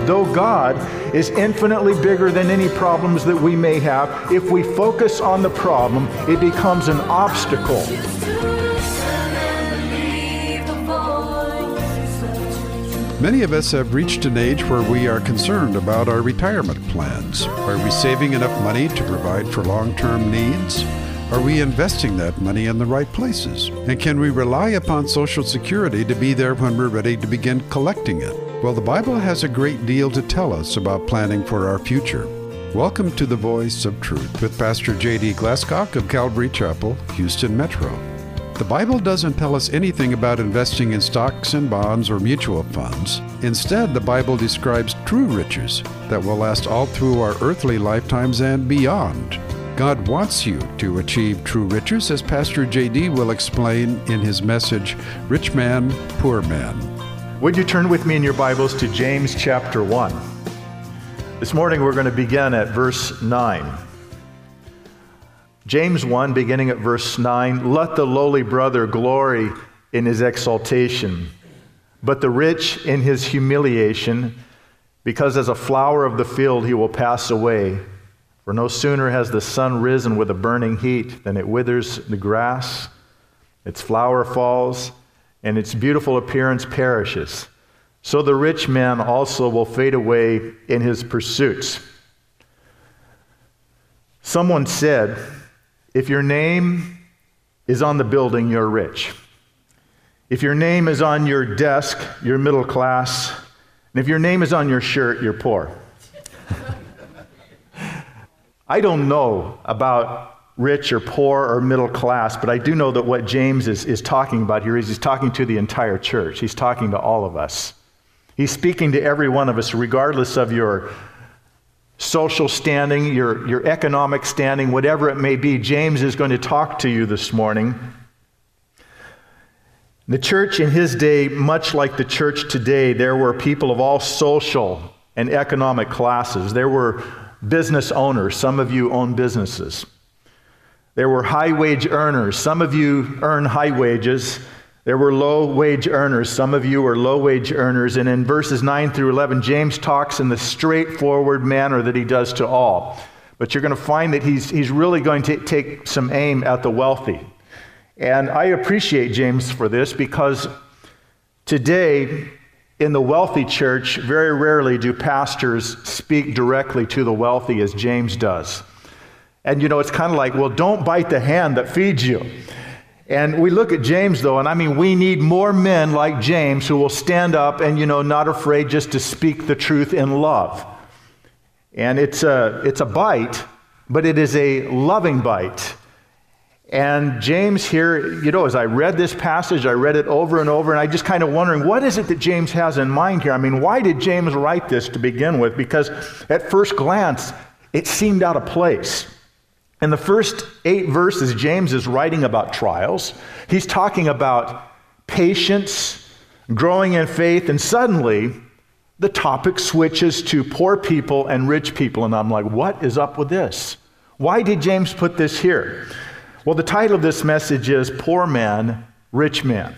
though God is infinitely bigger than any problems that we may have, if we focus on the problem, it becomes an obstacle. Many of us have reached an age where we are concerned about our retirement plans. Are we saving enough money to provide for long-term needs? Are we investing that money in the right places? And can we rely upon Social Security to be there when we're ready to begin collecting it? Well, the Bible has a great deal to tell us about planning for our future. Welcome to the Voice of Truth with Pastor J.D. Glasscock of Calvary Chapel, Houston Metro. The Bible doesn't tell us anything about investing in stocks and bonds or mutual funds. Instead, the Bible describes true riches that will last all through our earthly lifetimes and beyond. God wants you to achieve true riches, as Pastor J.D. will explain in his message, Rich Man, Poor Man. Would you turn with me in your Bibles to James chapter 1? This morning we're going to begin at verse 9. James 1, beginning at verse 9, let the lowly brother glory in his exaltation, but the rich in his humiliation, because as a flower of the field he will pass away. For no sooner has the sun risen with a burning heat than it withers the grass, its flower falls, and its beautiful appearance perishes. So the rich man also will fade away in his pursuits. Someone said, if your name is on the building, you're rich. If your name is on your desk, you're middle class. And if your name is on your shirt, you're poor. I don't know about rich or poor or middle class, but I do know that what James is talking about here is he's talking to the entire church. He's talking to all of us. He's speaking to every one of us, regardless of your social standing, your economic standing, whatever it may be. James is going to talk to you this morning. The church in his day, much like the church today, there were people of all social and economic classes. There were business owners. Some of you own businesses. There were high-wage earners. Some of you earn high wages. There were low-wage earners. Some of you are low-wage earners. And in verses 9 through 11, James talks in the straightforward manner that he does to all. But you're going to find that he's really going to take some aim at the wealthy. And I appreciate James for this, because today in the wealthy church, very rarely do pastors speak directly to the wealthy as James does. And you know, it's kind of like, well, don't bite the hand that feeds you. And we look at James, though, and I mean, we need more men like James who will stand up and, you know, not afraid just to speak the truth in love. And it's a bite, but it is a loving bite. And James here, you know, as I read this passage, I read it over and over, and I just kind of wondering, what is it that James has in mind here? I mean, why did James write this to begin with? Because at first glance, it seemed out of place. In the first 8 verses, James is writing about trials. He's talking about patience, growing in faith, and suddenly the topic switches to poor people and rich people. And I'm like, what is up with this? Why did James put this here? Well, the title of this message is Poor Man, Rich Man.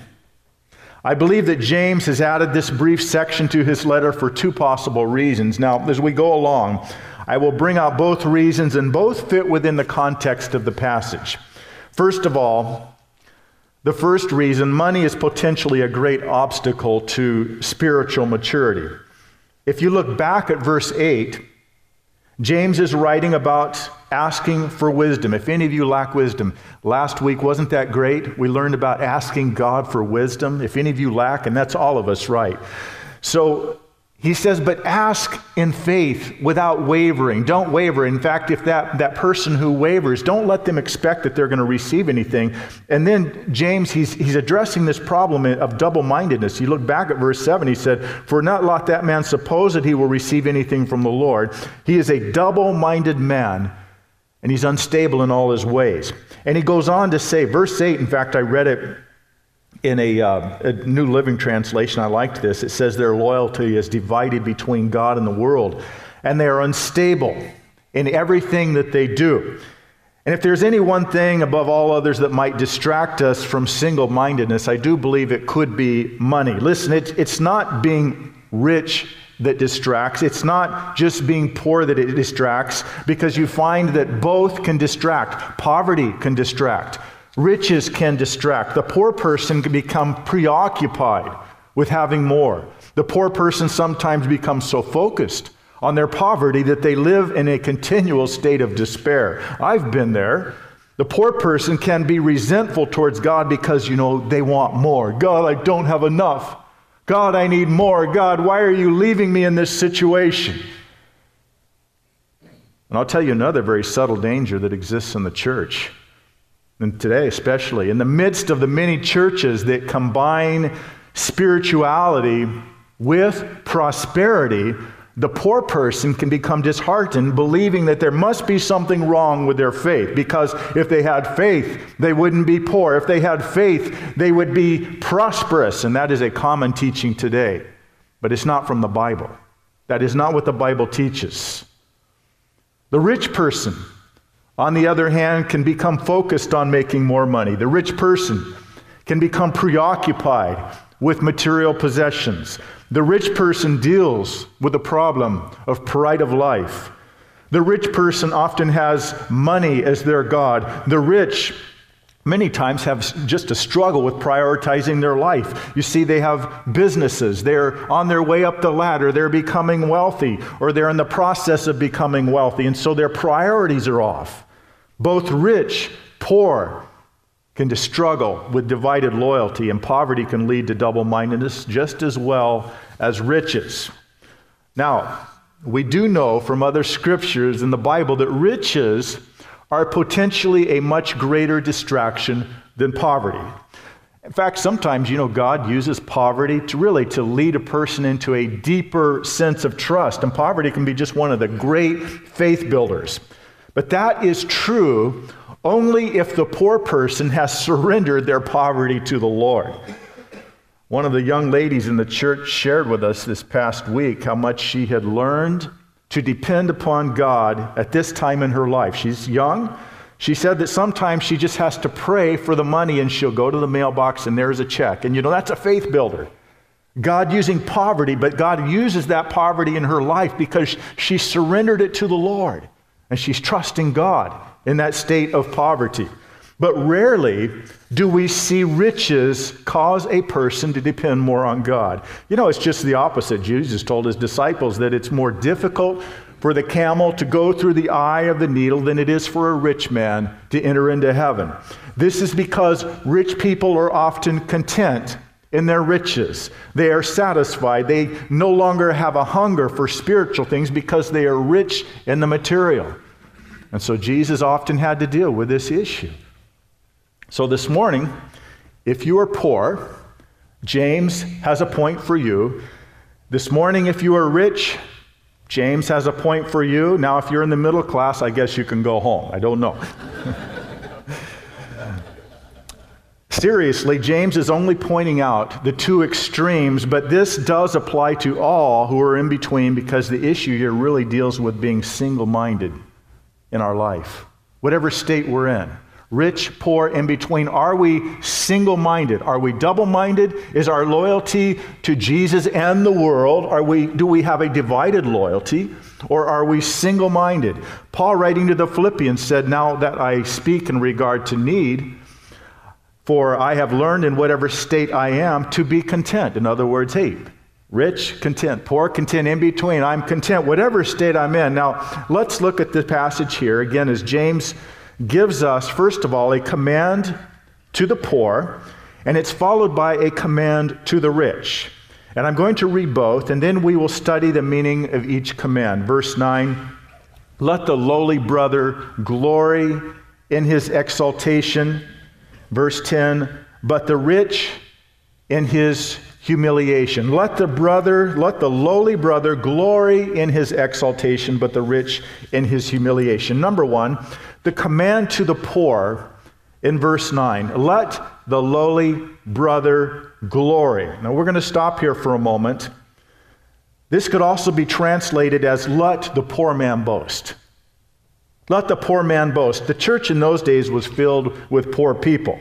I believe that James has added this brief section to his letter for 2 possible reasons. Now, as we go along, I will bring out both reasons, and both fit within the context of the passage. First of all, the first reason, money is potentially a great obstacle to spiritual maturity. If you look back at verse 8, James is writing about asking for wisdom. If any of you lack wisdom, last week, wasn't that great? We learned about asking God for wisdom. If any of you lack, and that's all of us, right? So he says, but ask in faith without wavering. Don't waver. In fact, if that person who wavers, don't let them expect that they're going to receive anything. And then James, he's addressing this problem of double-mindedness. You look back at verse 7, he said, for not let that man suppose that he will receive anything from the Lord. He is a double-minded man, and he's unstable in all his ways. And he goes on to say, verse 8, in fact, I read it in a New Living Translation. I liked this. It says their loyalty is divided between God and the world, and they are unstable in everything that they do. And if there's any one thing above all others that might distract us from single-mindedness, I do believe it could be money. Listen, it's not being rich that distracts. It's not just being poor that it distracts, because you find that both can distract. Poverty can distract. Riches can distract. The poor person can become preoccupied with having more. The poor person sometimes becomes so focused on their poverty that they live in a continual state of despair. I've been there. The poor person can be resentful towards God because, they want more. God, I don't have enough. God, I need more. God, why are you leaving me in this situation? And I'll tell you another very subtle danger that exists in the church, and today especially. In the midst of the many churches that combine spirituality with prosperity, the poor person can become disheartened, believing that there must be something wrong with their faith, because if they had faith, they wouldn't be poor. If they had faith, they would be prosperous, and that is a common teaching today. But it's not from the Bible. That is not what the Bible teaches. The rich person, on the other hand, can become focused on making more money. The rich person can become preoccupied with material possessions. The rich person deals with the problem of pride of life. The rich person often has money as their God. The rich many times have just a struggle with prioritizing their life. You see, they have businesses. They're on their way up the ladder. They're becoming wealthy, or they're in the process of becoming wealthy, and so their priorities are off. Both rich, poor, can struggle with divided loyalty, and poverty can lead to double-mindedness just as well as riches. Now, we do know from other scriptures in the Bible that riches are potentially a much greater distraction than poverty. In fact, sometimes, God uses poverty to lead a person into a deeper sense of trust, and poverty can be just one of the great faith builders. But that is true only if the poor person has surrendered their poverty to the Lord. One of the young ladies in the church shared with us this past week how much she had learned to depend upon God at this time in her life. She's young. She said that sometimes she just has to pray for the money, and she'll go to the mailbox and there's a check. And that's a faith builder. God using poverty, but God uses that poverty in her life because she surrendered it to the Lord. And she's trusting God in that state of poverty. But rarely do we see riches cause a person to depend more on God. It's just the opposite. Jesus told his disciples that it's more difficult for the camel to go through the eye of the needle than it is for a rich man to enter into heaven. This is because rich people are often content in their riches. They are satisfied. They no longer have a hunger for spiritual things because they are rich in the material. And so Jesus often had to deal with this issue. So this morning, if you are poor, James has a point for you. This morning, if you are rich, James has a point for you. Now, if you're in the middle class, I guess you can go home. I don't know. Seriously, James is only pointing out the two extremes, but this does apply to all who are in between, because the issue here really deals with being single-minded in our life, whatever state we're in. Rich, poor, in between. Are we single-minded? Are we double-minded? Is our loyalty to Jesus and the world? Do we have a divided loyalty? Or are we single-minded? Paul, writing to the Philippians, said, "Now that I speak in regard to need, for I have learned in whatever state I am to be content." In other words, rich, content. Poor, content. In between, I'm content, whatever state I'm in. Now, let's look at the passage here again as James gives us, first of all, a command to the poor, and it's followed by a command to the rich. And I'm going to read both, and then we will study the meaning of each command. Verse 9, "Let the lowly brother glory in his exaltation." Verse 10, "But the rich in his humiliation." Let the lowly brother glory in his exaltation, but the rich in his humiliation. Number one, the command to the poor in verse 9. Let the lowly brother glory. Now we're going to stop here for a moment. This could also be translated as let the poor man boast. Let the poor man boast. The church in those days was filled with poor people.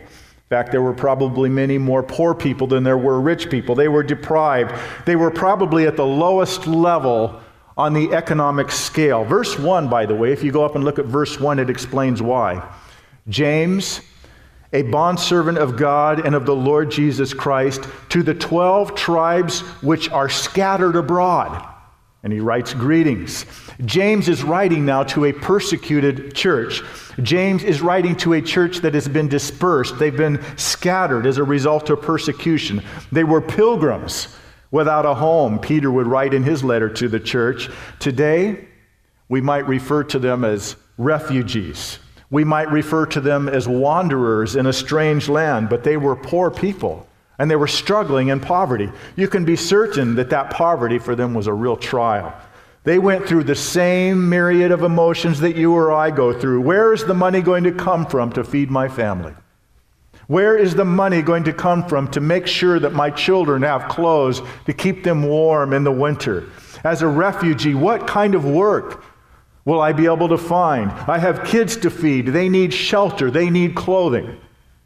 In fact, there were probably many more poor people than there were rich people. They were deprived. They were probably at the lowest level on the economic scale. Verse 1, by the way, if you go up and look at verse 1, it explains why. James, a bondservant of God and of the Lord Jesus Christ, to the 12 tribes which are scattered abroad. And he writes greetings. James is writing now to a persecuted church. James is writing to a church that has been dispersed. They've been scattered as a result of persecution. They were pilgrims without a home. Peter would write in his letter to the church. Today, we might refer to them as refugees. We might refer to them as wanderers in a strange land, but they were poor people. And they were struggling in poverty. You can be certain that that poverty for them was a real trial. They went through the same myriad of emotions that you or I go through. Where is the money going to come from to feed my family? Where is the money going to come from to make sure that my children have clothes to keep them warm in the winter? As a refugee, what kind of work will I be able to find? I have kids to feed. They need shelter. They need clothing.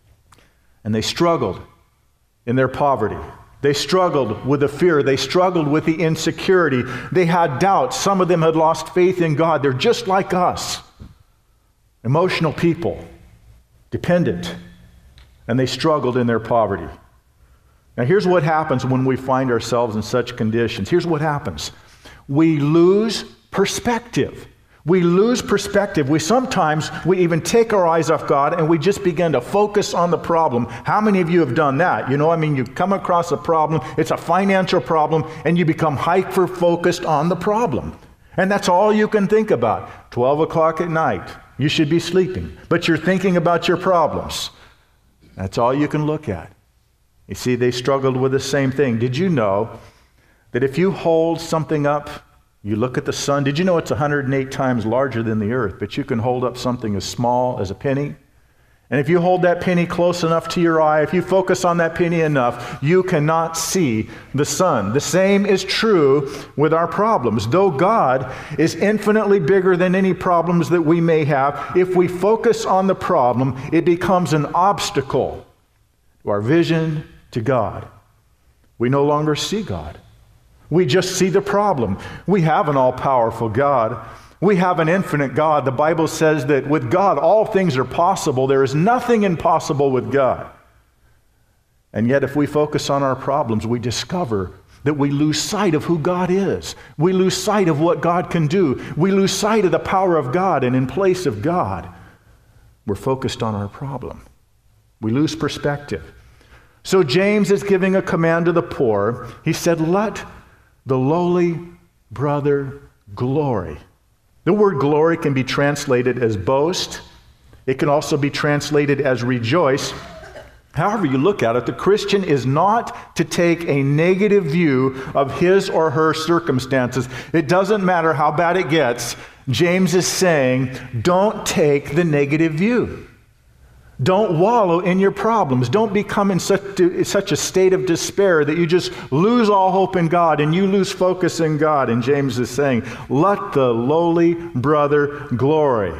And they struggled in their poverty. They struggled with the fear. They struggled with the insecurity. They had doubts. Some of them had lost faith in God. They're just like us. Emotional people, dependent, and they struggled in their poverty. Now here's what happens when we find ourselves in such conditions. Here's what happens. We lose perspective. We lose perspective. We even take our eyes off God and we just begin to focus on the problem. How many of you have done that? You come across a problem, it's a financial problem, and you become hyper-focused on the problem. And that's all you can think about. 12 o'clock at night, you should be sleeping, but you're thinking about your problems. That's all you can look at. You see, they struggled with the same thing. Did you know that if you hold something up, you look at the sun. Did you know it's 108 times larger than the earth, but you can hold up something as small as a penny? And if you hold that penny close enough to your eye, if you focus on that penny enough, you cannot see the sun. The same is true with our problems. Though God is infinitely bigger than any problems that we may have, if we focus on the problem, it becomes an obstacle to our vision to God. We no longer see God. We just see the problem. We have an all-powerful God. We have an infinite God. The Bible says that with God, all things are possible. There is nothing impossible with God. And yet, if we focus on our problems, we discover that we lose sight of who God is. We lose sight of what God can do. We lose sight of the power of God. And in place of God, we're focused on our problem. We lose perspective. So James is giving a command to the poor. He said, let the lowly brother glory. The word glory can be translated as boast. It can also be translated as rejoice. However you look at it, the Christian is not to take a negative view of his or her circumstances. It doesn't matter how bad it gets. James is saying, don't take the negative view. Don't wallow in your problems. Don't become in such a state of despair that you just lose all hope in God and you lose focus in God. And James is saying, let the lowly brother glory.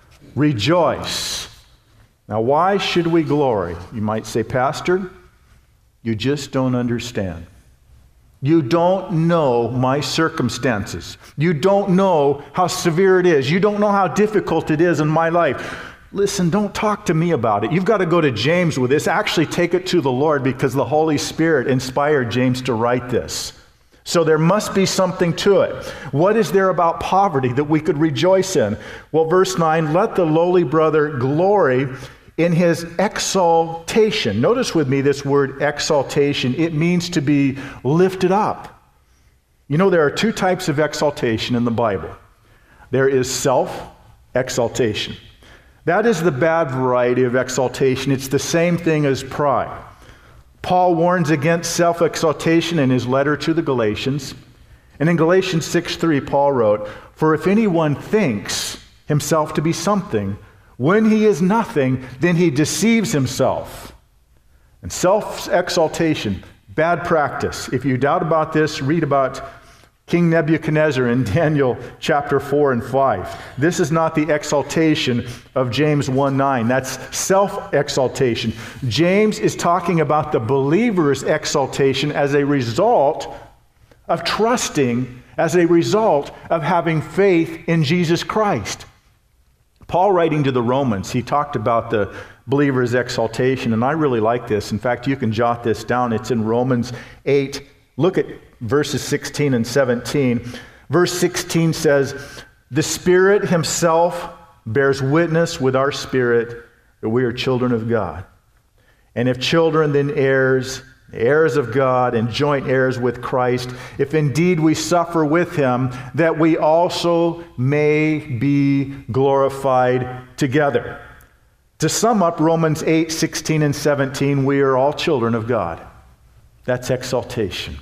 Rejoice. Now, why should we glory? You might say, Pastor, you just don't understand. You don't know my circumstances. You don't know how severe it is. You don't know how difficult it is in my life. Listen, don't talk to me about it. You've got to go to James with this. Actually, take it to the Lord because the Holy Spirit inspired James to write this. So there must be something to it. What is there about poverty that we could rejoice in? Well, verse 9, let the lowly brother glory in his exaltation. Notice with me this word exaltation. It means to be lifted up. You know, there are two types of exaltation in the Bible. There is self-exaltation. That is the bad variety of exaltation. It's the same thing as pride. Paul warns against self-exaltation in his letter to the Galatians. And in Galatians 6:3, Paul wrote, for if anyone thinks himself to be something, when he is nothing, then he deceives himself. And self-exaltation, bad practice. If you doubt about this, read about King Nebuchadnezzar in Daniel chapter 4 and 5. This is not the exaltation of James 1:9. That's self-exaltation. James is talking about the believer's exaltation as a result of trusting, as a result of having faith in Jesus Christ. Paul, writing to the Romans, he talked about the believer's exaltation, and I really like this. In fact, you can jot this down. It's in Romans 8. Look at verses 16 and 17. Verse 16 says, "The Spirit himself bears witness with our spirit that we are children of God. And if children, then heirs, heirs of God and joint heirs with Christ, if indeed we suffer with him, that we also may be glorified together." To sum up Romans 8, 16 and 17, we are all children of God. That's exaltation.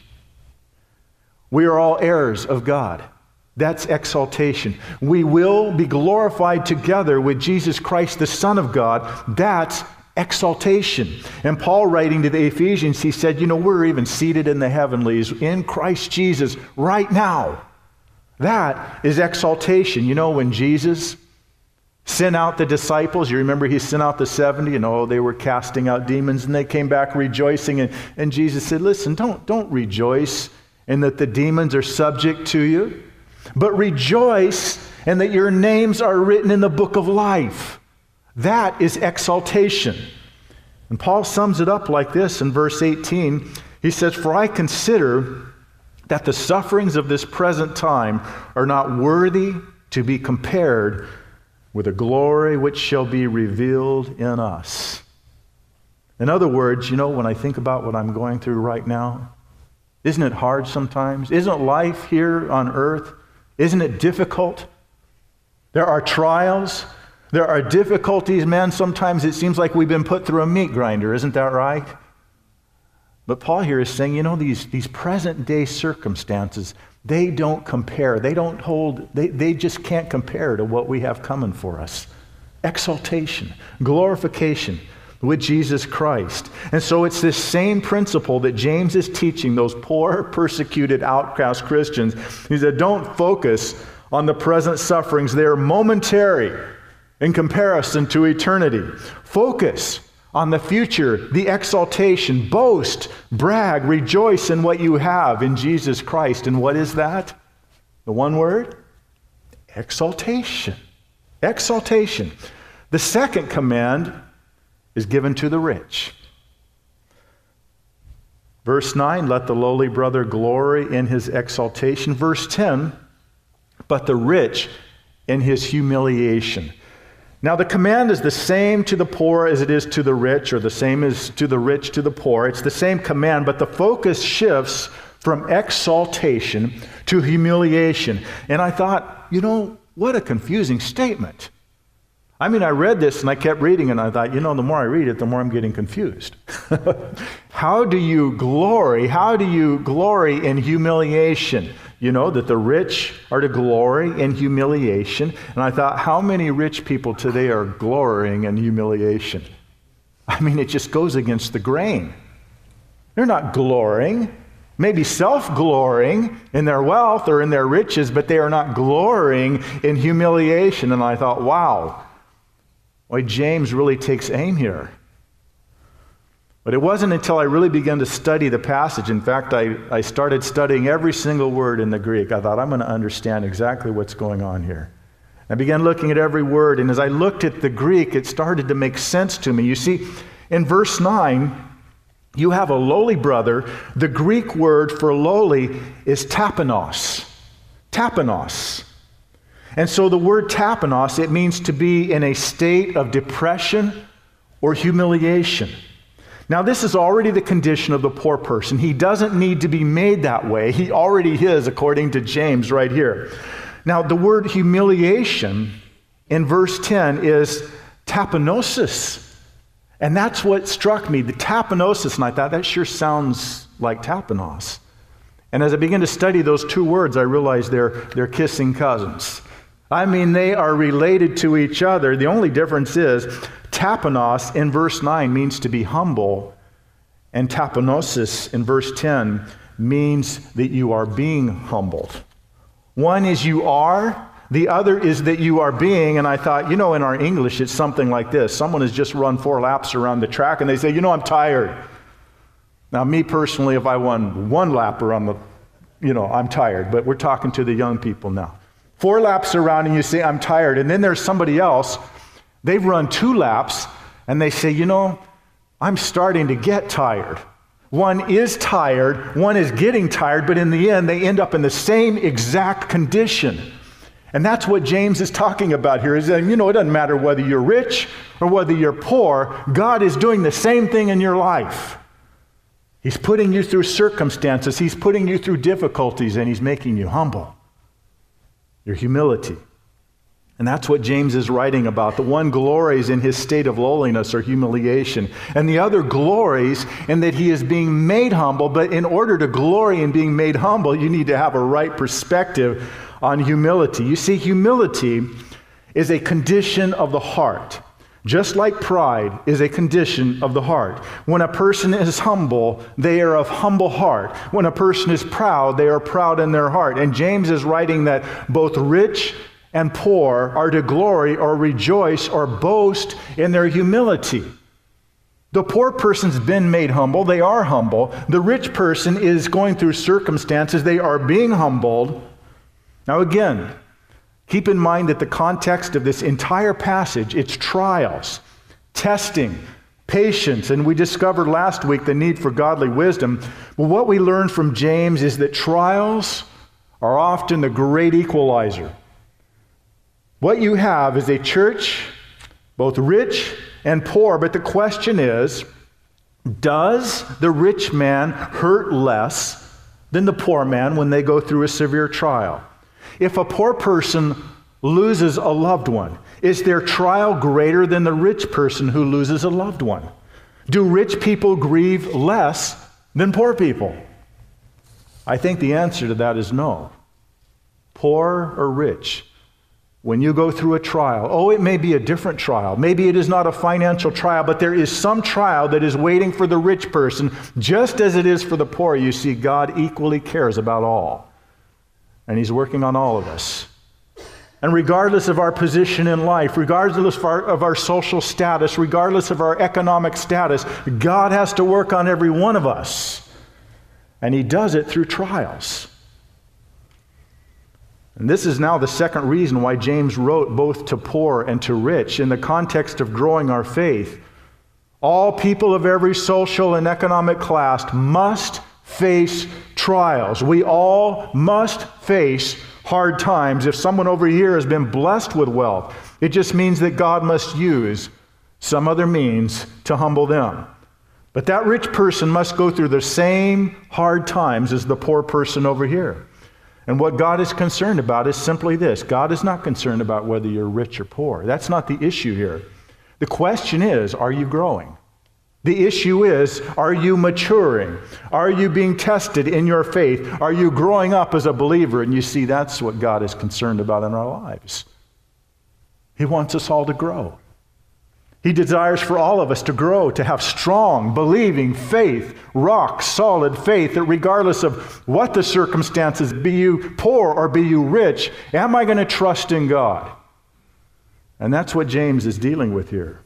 We are all heirs of God. That's exaltation. We will be glorified together with Jesus Christ, the Son of God. That's exaltation. And Paul, writing to the Ephesians, he said, we're even seated in the heavenlies in Christ Jesus right now. That is exaltation. When Jesus sent out the disciples, you remember he sent out the 70, they were casting out demons, and they came back rejoicing. And Jesus said, listen, don't rejoice in that the demons are subject to you, but rejoice in that your names are written in the book of life. That is exaltation. And Paul sums it up like this in verse 18. He says, "For I consider that the sufferings of this present time are not worthy to be compared with the glory which shall be revealed in us." In other words, when I think about what I'm going through right now, isn't it hard sometimes? Isn't life here on earth, isn't it difficult? There are trials. There are difficulties, man. Sometimes it seems like we've been put through a meat grinder. Isn't that right? But Paul here is saying, these present day circumstances, they don't compare. They just can't compare to what we have coming for us. Exaltation, glorification with Jesus Christ. And so it's this same principle that James is teaching those poor, persecuted, outcast Christians. He said, don't focus on the present sufferings. They're momentary in comparison to eternity. Focus on the future, the exaltation. Boast, brag, rejoice in what you have in Jesus Christ. And what is that? The one word? Exaltation. Exaltation. The second command is given to the rich. Verse 9, let the lowly brother glory in his exaltation. Verse 10, but the rich in his humiliation. Now the command is the same to the poor as it is to the rich, or the same as to the rich to the poor. It's the same command, but the focus shifts from exaltation to humiliation. And I thought, what a confusing statement. I read this and I kept reading and I thought, the more I read it, the more I'm getting confused. How do you glory? How do you glory in humiliation? That the rich are to glory in humiliation. And I thought, how many rich people today are glorying in humiliation? It just goes against the grain. They're not glorying, maybe self-glorying in their wealth or in their riches, but they are not glorying in humiliation. And I thought, wow. Boy, James really takes aim here. But it wasn't until I really began to study the passage. In fact, I started studying every single word in the Greek. I thought, I'm going to understand exactly what's going on here. I began looking at every word, and as I looked at the Greek, it started to make sense to me. You see, in verse 9, you have a lowly brother. The Greek word for lowly is tapenos. Tapenos. And so the word tapenos, it means to be in a state of depression or humiliation. Now, this is already the condition of the poor person. He doesn't need to be made that way. He already is, according to James right here. Now, the word humiliation in verse 10 is tapenosis. And that's what struck me, the tapenosis. And I thought, that sure sounds like tapenos. And as I began to study those two words, I realized they're kissing cousins. They are related to each other. The only difference is tapenos in verse 9 means to be humble, and tapenosis in verse 10 means that you are being humbled. One is you are, the other is that you are being, and I thought, in our English, it's something like this. Someone has just run 4 laps around the track, and they say, I'm tired. Now, me personally, if I won 1 lap around I'm tired, but we're talking to the young people now. 4 laps around, and you say, I'm tired, and then there's somebody else, they've run 2 laps, and they say, I'm starting to get tired. One is tired, one is getting tired, but in the end, they end up in the same exact condition. And that's what James is talking about here. Is that, it doesn't matter whether you're rich or whether you're poor, God is doing the same thing in your life. He's putting you through circumstances, He's putting you through difficulties, and He's making you humble. Your humility. And that's what James is writing about. The one glories in his state of lowliness or humiliation, and the other glories in that he is being made humble. But in order to glory in being made humble, you need to have a right perspective on humility. You see, humility is a condition of the heart, just like pride is a condition of the heart. When a person is humble, they are of humble heart. When a person is proud, they are proud in their heart. And James is writing that both rich and poor are to glory or rejoice or boast in their humility. The poor person's been made humble. They are humble. The rich person is going through circumstances. They are being humbled. Now again, keep in mind that the context of this entire passage, it's trials, testing, patience, and we discovered last week the need for godly wisdom. But what we learned from James is that trials are often the great equalizer. What you have is a church, both rich and poor, but the question is, does the rich man hurt less than the poor man when they go through a severe trial? If a poor person loses a loved one, is their trial greater than the rich person who loses a loved one? Do rich people grieve less than poor people? I think the answer to that is no. Poor or rich, when you go through a trial, it may be a different trial. Maybe it is not a financial trial, but there is some trial that is waiting for the rich person, just as it is for the poor. You see, God equally cares about all. And He's working on all of us. And regardless of our position in life, regardless of our social status, regardless of our economic status, God has to work on every one of us. And He does it through trials. And this is now the second reason why James wrote both to poor and to rich in the context of growing our faith. All people of every social and economic class must face trials. We all must face hard times. If someone over here has been blessed with wealth, it just means that God must use some other means to humble them. But that rich person must go through the same hard times as the poor person over here. And what God is concerned about is simply this. God is not concerned about whether you're rich or poor. That's not the issue here. The question is, are you growing? The issue is, are you maturing? Are you being tested in your faith? Are you growing up as a believer? And you see, that's what God is concerned about in our lives. He wants us all to grow. He desires for all of us to grow, to have strong, believing faith, rock solid faith, that regardless of what the circumstances, be you poor or be you rich, am I going to trust in God? And that's what James is dealing with here.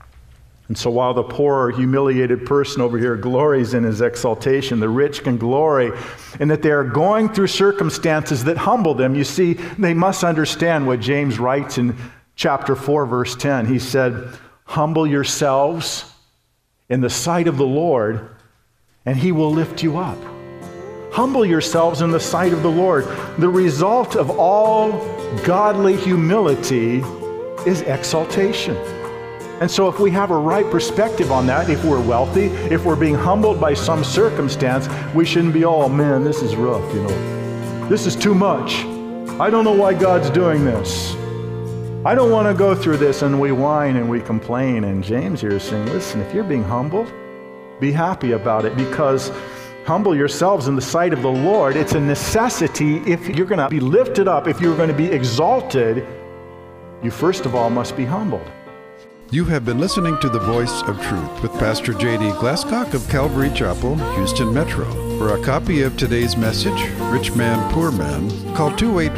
And so while the poor, humiliated person over here glories in his exaltation, the rich can glory in that they are going through circumstances that humble them. You see, they must understand what James writes in chapter 4, verse 10. He said, "Humble yourselves in the sight of the Lord, and He will lift you up." Humble yourselves in the sight of the Lord. The result of all godly humility is exaltation. And so if we have a right perspective on that, if we're wealthy, if we're being humbled by some circumstance, we shouldn't be, "Oh man, this is rough, This is too much. I don't know why God's doing this. I don't want to go through this," and we whine and we complain. And James here is saying, listen, if you're being humbled, be happy about it, because humble yourselves in the sight of the Lord. It's a necessity. If you're going to be lifted up, if you're going to be exalted, you first of all must be humbled. You have been listening to The Voice of Truth with Pastor J.D. Glasscock of Calvary Chapel, Houston Metro. For a copy of today's message, Rich Man, Poor Man, call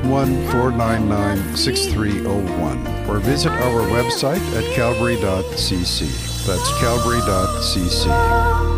281-499-6301 or visit our website at calvary.cc. That's calvary.cc.